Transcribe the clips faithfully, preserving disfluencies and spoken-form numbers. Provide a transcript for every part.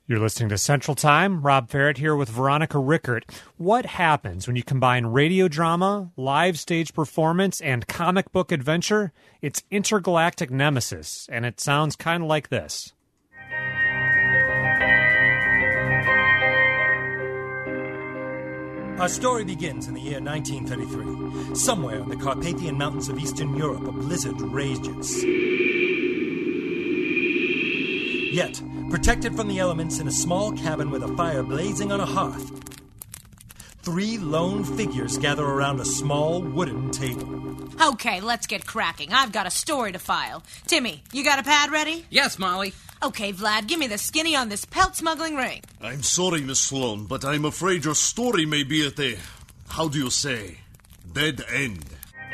You're listening to Central Time. Rob Ferret here with Veronica Rickert. What happens when you combine radio drama, live stage performance, and comic book adventure? It's Intergalactic Nemesis, and it sounds kind of like this. Our story begins in the year nineteen thirty-three. Somewhere in the Carpathian Mountains of Eastern Europe, a blizzard rages. Yet, protected from the elements in a small cabin with a fire blazing on a hearth, three lone figures gather around a small wooden table. Okay, let's get cracking. I've got a story to file. Timmy, you got a pad ready? Yes, Molly. Okay, Vlad, give me the skinny on this pelt smuggling ring. I'm sorry, Miss Sloan, but I'm afraid your story may be at a, how do you say, dead end.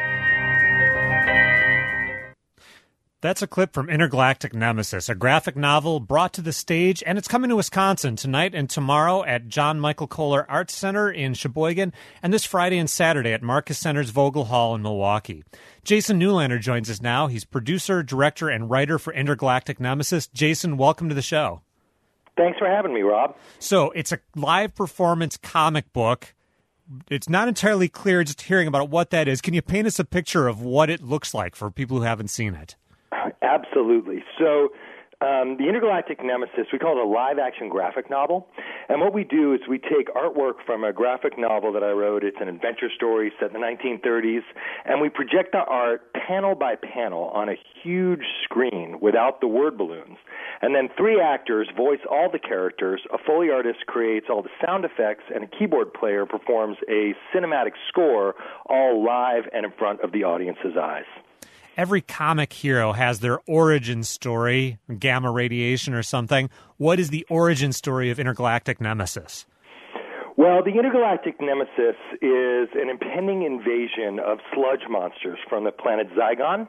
That's a clip from Intergalactic Nemesis, a graphic novel brought to the stage, and it's coming to Wisconsin tonight and tomorrow at John Michael Kohler Arts Center in Sheboygan, and this Friday and Saturday at Marcus Center's Vogel Hall in Milwaukee. Jason Newlander joins us now. He's producer, director, and writer for Intergalactic Nemesis. Jason, welcome to the show. Thanks for having me, Rob. So it's a live performance comic book. It's not entirely clear just hearing about what that is. Can you paint us a picture of what it looks like for people who haven't seen it? Absolutely. So um, the Intergalactic Nemesis, we call it a live-action graphic novel. And what we do is we take artwork from a graphic novel that I wrote. It's an adventure story set in the nineteen thirties. And we project the art panel by panel on a huge screen without the word balloons. And then three actors voice all the characters. A Foley artist creates all the sound effects, and a keyboard player performs a cinematic score, all live and in front of the audience's eyes. Every comic hero has their origin story, gamma radiation or something. What is the origin story of Intergalactic Nemesis? Well, the Intergalactic Nemesis is an impending invasion of sludge monsters from the planet Zygon,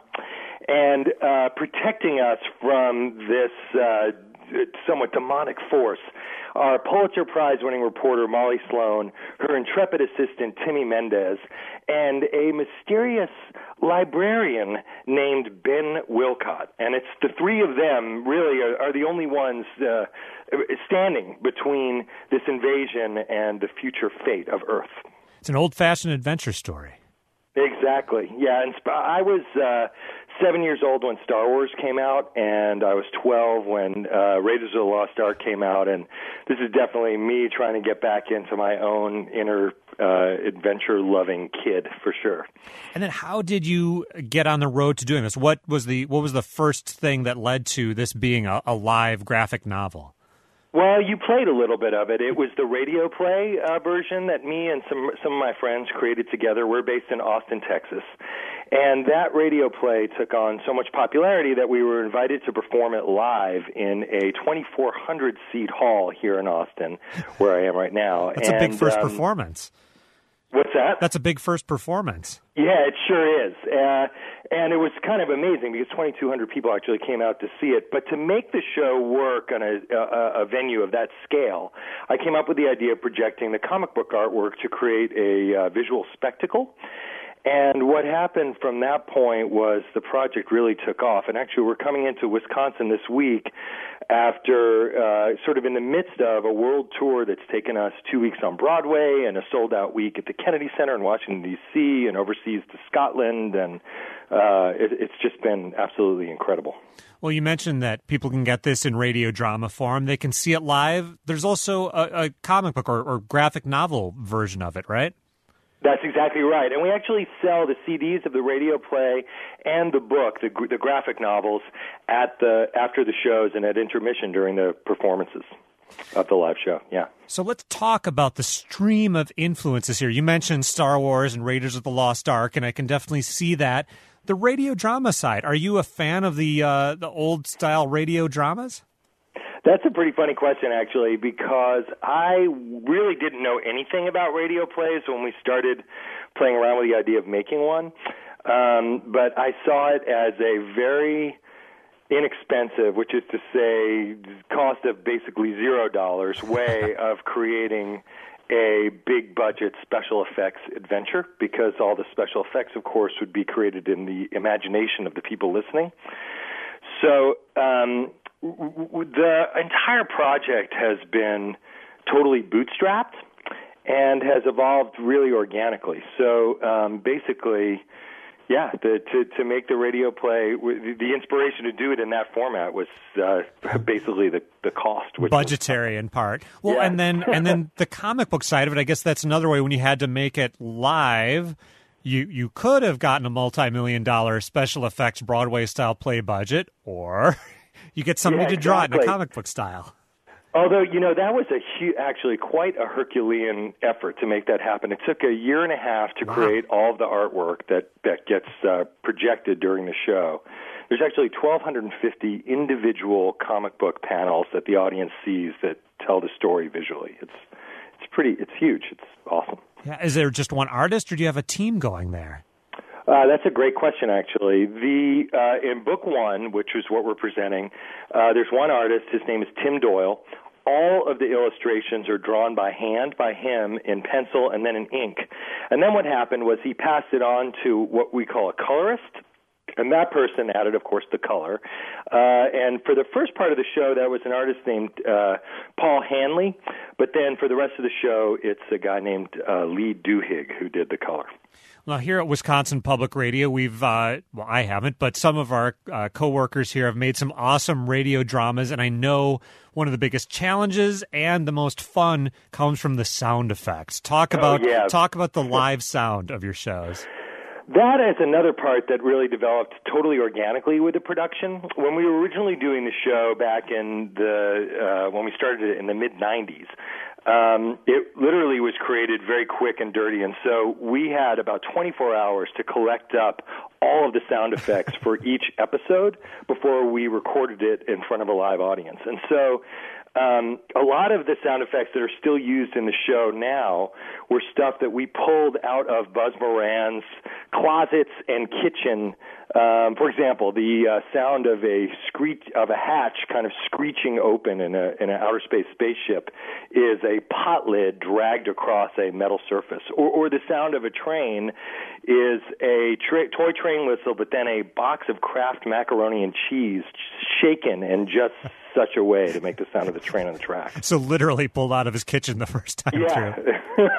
and uh, protecting us from this uh, somewhat demonic force. Our Pulitzer Prize-winning reporter, Molly Sloan, her intrepid assistant, Timmy Mendez, and a mysterious librarian named Ben Wilcott. And it's the three of them really are, are the only ones uh, standing between this invasion and the future fate of Earth. It's an old-fashioned adventure story. Exactly. Yeah, and I was uh, seven years old when Star Wars came out, and I was twelve when uh, Raiders of the Lost Ark came out, and this is definitely me trying to get back into my own inner uh, adventure-loving kid, for sure. And then how did you get on the road to doing this? What was the what was the first thing that led to this being a, a live graphic novel? Well, you played a little bit of it. It was the radio play uh, version that me and some some of my friends created together. We're based in Austin, Texas. And that radio play took on so much popularity that we were invited to perform it live in a twenty-four hundred seat hall here in Austin, where I am right now. That's and, a big first um, performance. What's that? That's a big first performance. Yeah, it sure is. Uh, and it was kind of amazing because twenty-two hundred people actually came out to see it. But to make the show work on a, a, a venue of that scale, I came up with the idea of projecting the comic book artwork to create a uh, visual spectacle. And what happened from that point was the project really took off. And actually, we're coming into Wisconsin this week after uh, sort of in the midst of a world tour that's taken us two weeks on Broadway and a sold-out week at the Kennedy Center in Washington, D C, and overseas to Scotland. And uh, it, it's just been absolutely incredible. Well, you mentioned that people can get this in radio drama form. They can see it live. There's also a, a comic book or, or graphic novel version of it, right? That's exactly right. And we actually sell the C Ds of the radio play and the book, the, the graphic novels, at the after the shows and at intermission during the performances of the live show. Yeah. So let's talk about the stream of influences here. You mentioned Star Wars and Raiders of the Lost Ark, and I can definitely see that. The radio drama side, are you a fan of the uh, the old-style radio dramas? That's a pretty funny question, actually, because I really didn't know anything about radio plays when we started playing around with the idea of making one. Um, but I saw it as a very inexpensive, which is to say cost of basically zero dollars, way of creating a big-budget special effects adventure, because all the special effects, of course, would be created in the imagination of the people listening. So um w- w- the entire project has been totally bootstrapped and has evolved really organically. So um, basically, yeah, the, to to make the radio play, w- the inspiration to do it in that format was uh, basically the the cost, which budgetary was, in part. Well, yeah. and then and then the comic book side of it, I guess that's another way. When you had to make it live, you you could have gotten a multi-million dollar special effects Broadway style play budget, or you get somebody yeah, to draw exactly. it in a comic book style. Although, you know, that was a hu- actually quite a Herculean effort to make that happen. It took a year and a half to wow. create all of the artwork that, that gets uh, projected during the show. There's actually twelve fifty individual comic book panels that the audience sees that tell the story visually. It's it's pretty, it's huge. It's awesome. Yeah. Is there just one artist, or do you have a team going there? Uh, that's a great question, actually. The uh, in book one, which is what we're presenting, uh, there's one artist. His name is Tim Doyle. All of the illustrations are drawn by hand by him in pencil and then in ink. And then what happened was he passed it on to what we call a colorist, and that person added, of course, the color. Uh, and for the first part of the show, that was an artist named uh, Paul Hanley. But then for the rest of the show, it's a guy named uh, Lee Duhigg who did the color. Well, here at Wisconsin Public Radio, we've, uh, well, I haven't, but some of our uh, coworkers here have made some awesome radio dramas, and I know one of the biggest challenges and the most fun comes from the sound effects. Talk about oh, yeah. talk about the live sound of your shows. That is another part that really developed totally organically with the production. When we were originally doing the show back in the, uh, when we started it in the mid nineties, um, it literally was created very quick and dirty. And so we had about twenty-four hours to collect up all of the sound effects for each episode before we recorded it in front of a live audience. And so Um, a lot of the sound effects that are still used in the show now were stuff that we pulled out of Buzz Moran's closets and kitchen. Um, for example, the uh, sound of a screech of a hatch kind of screeching open in a in an outer space spaceship is a pot lid dragged across a metal surface, or, or the sound of a train is a tra- toy train whistle, but then a box of Kraft macaroni and cheese shaken in just such a way to make the sound of the train on the track. So literally pulled out of his kitchen the first time yeah. through.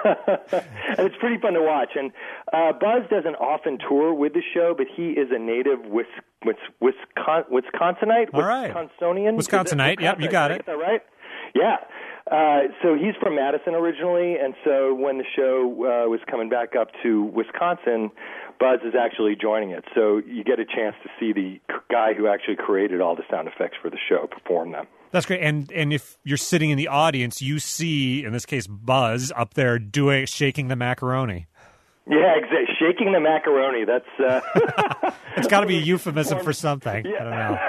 And it's pretty fun to watch. And uh, Buzz doesn't often tour with the show, but he is a native Wis- Wis- Wiscon- Wisconsinite? All right. Wisconsinian? Wisconsinite, yep, you got it. Is that right? Yeah. Uh, so he's from Madison originally, and so when the show uh, was coming back up to Wisconsin, Buzz is actually joining it. So you get a chance to see the guy who actually created all the sound effects for the show perform them. That's great. And and if you're sitting in the audience, you see, in this case, Buzz up there doing shaking the macaroni. Yeah, exactly. Shaking the macaroni. That's uh... It's got to be a euphemism for something. Yeah.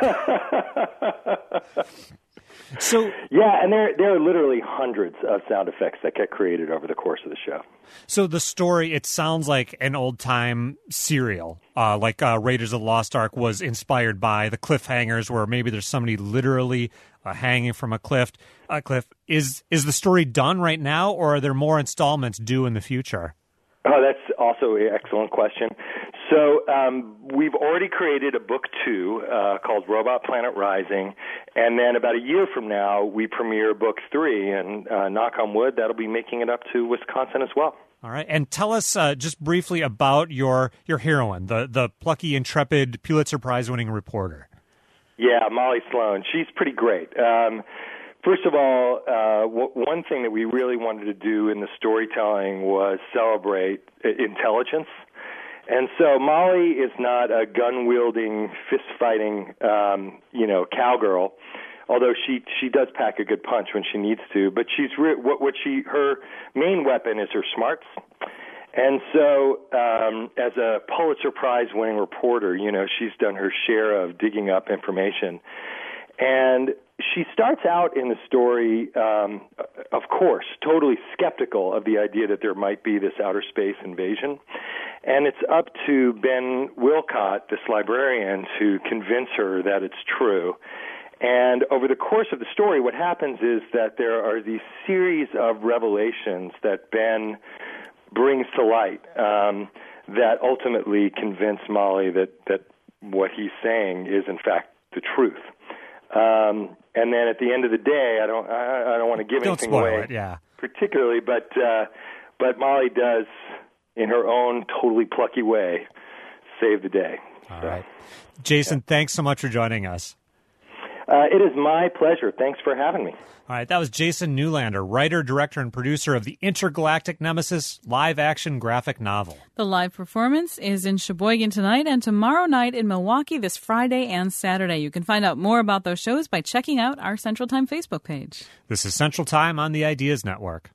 I don't know. So yeah, and there there are literally hundreds of sound effects that get created over the course of the show. So the story, it sounds like an old time serial, uh, like uh, Raiders of the Lost Ark was inspired by the cliffhangers, where maybe there's somebody literally uh, hanging from a cliff. Uh, cliff is is the story done right now, or are there more installments due in the future? Oh, that's also an excellent question. So um, we've already created a book two uh, called Robot Planet Rising, and then about a year from now, we premiere book three, and uh, knock on wood, that'll be making it up to Wisconsin as well. All right, and tell us uh, just briefly about your your heroine, the the plucky, intrepid, Pulitzer Prize-winning reporter. Yeah, Molly Sloan. She's pretty great. Um, First of all, uh, w- one thing that we really wanted to do in the storytelling was celebrate uh, intelligence. And so Molly is not a gun-wielding, fist-fighting, um, you know, cowgirl, although she she does pack a good punch when she needs to. But she's re- what what she her main weapon is her smarts. And so, um, as a Pulitzer Prize-winning reporter, you know, she's done her share of digging up information. And she starts out in the story, um, of course, totally skeptical of the idea that there might be this outer space invasion. And it's up to Ben Wilcott, this librarian, to convince her that it's true. And over the course of the story, what happens is that there are these series of revelations that Ben brings to light um, that ultimately convince Molly that, that what he's saying is, in fact, the truth. Um, and then at the end of the day, I don't I, I don't want to give Don't anything spoil away, it, yeah. particularly, but uh, but Molly does, in her own totally plucky way, save the day. All so, right. Jason, yeah. thanks so much for joining us. Uh, it is my pleasure. Thanks for having me. All right, that was Jason Newlander, writer, director, and producer of the Intergalactic Nemesis live-action graphic novel. The live performance is in Sheboygan tonight and tomorrow night in Milwaukee this Friday and Saturday. You can find out more about those shows by checking out our Central Time Facebook page. This is Central Time on the Ideas Network.